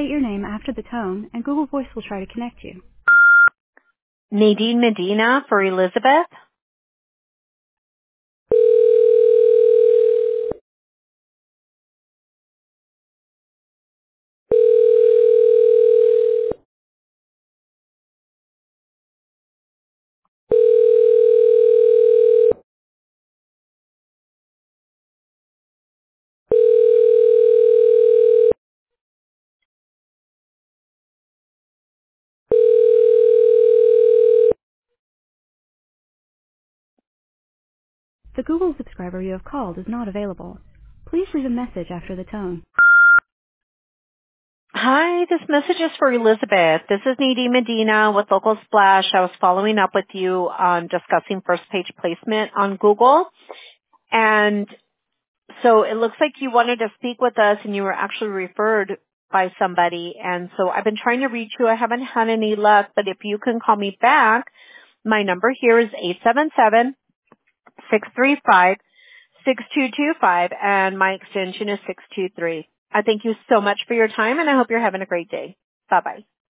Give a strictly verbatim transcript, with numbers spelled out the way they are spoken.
state your name after the tone, and Google Voice will try to connect you. Nadine Medina for Elizabeth. The Google subscriber you have called is not available. Please leave a message after the tone. Hi, this message is for Elizabeth. This is Nadine Medina with Local Splash. I was following up with you on discussing first page placement on Google. And so it looks like you wanted to speak with us and you were actually referred by somebody. And so I've been trying to reach you. I haven't had any luck, but if you can call me back, my number here is eight seven seven, six three five, six two two five and my extension is six two three. I thank you so much for your time and I hope you're having a great day. Bye-bye.